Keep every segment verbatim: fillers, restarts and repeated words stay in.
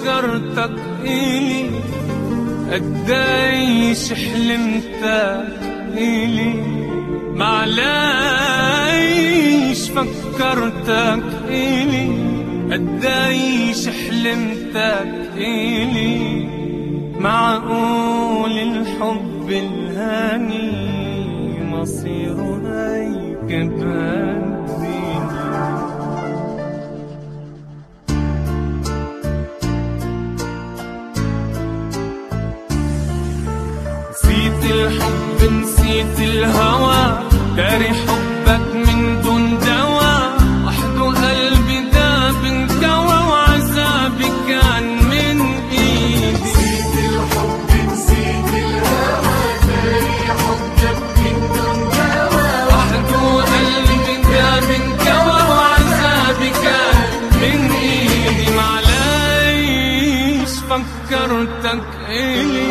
فكرتك إلي، قديش حلمتك إلي، معليش فكرتك إلي، قديش حلمتك إلي. معقول الحب الهاني مصيره هيك بهالدنيا؟ نسيت الحب نسيت الهوى، داري حبك من دون دواء، وحده قلبي داب انكوى وعذابي كان من ايدي. نسيت الحب نسيت الهوى، داري حبك من دون دواء، وحده قلبي داب انكوى وعذابي كان من ايدي. معليش فكرتك إلي،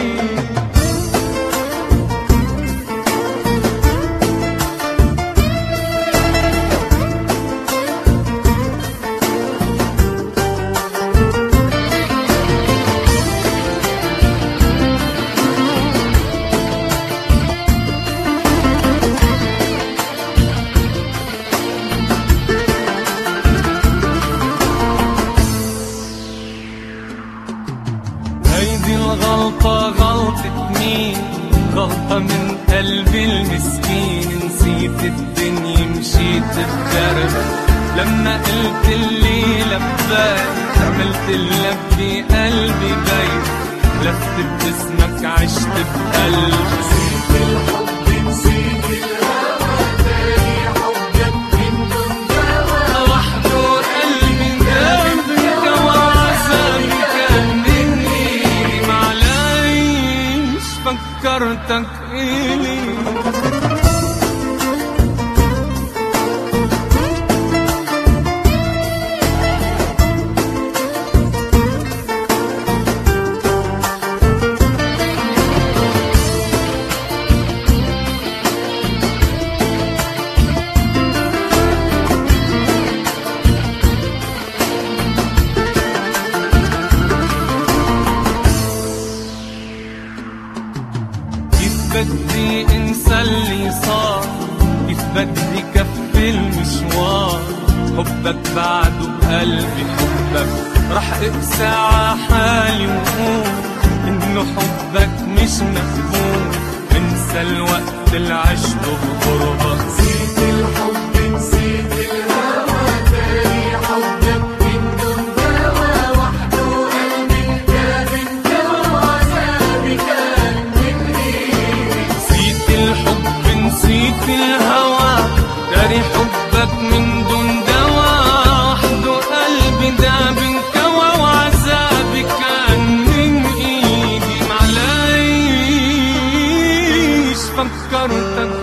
هيدي الغلطة غلطة مين؟ غلطة من قلبي المسكين. نسيت الدنيا مشيت الدرب، لما قلت اللي لبيت عملت اللي بقلبي بيت، لفت باسمك عشت بقلبي. نسيت الحب نسيت الهوى، داري حبك من دون دواء، وحده قلبي داب انكوى وعذابي كان من ايدي. معليش فكرتك إلي، بدي انسى اللي صار، كيف بدي كفي المشوار. حبك بعده بقلبي حبك، رح اقسى ع حالي وقول انه حبك مش مفهوم. انسى الوقت اللي عشته بغربك. نسيت الحب نسيت الهوى، داري حبك من دون دواء، وحده قلبي داب انكوى وعذابي كان من ايدي. نسيت الحب نسيت الهوى، داري حبك من دون دواء، وحده قلبي داب انكوى وعذابي كان من ايدي. معليش فكرتك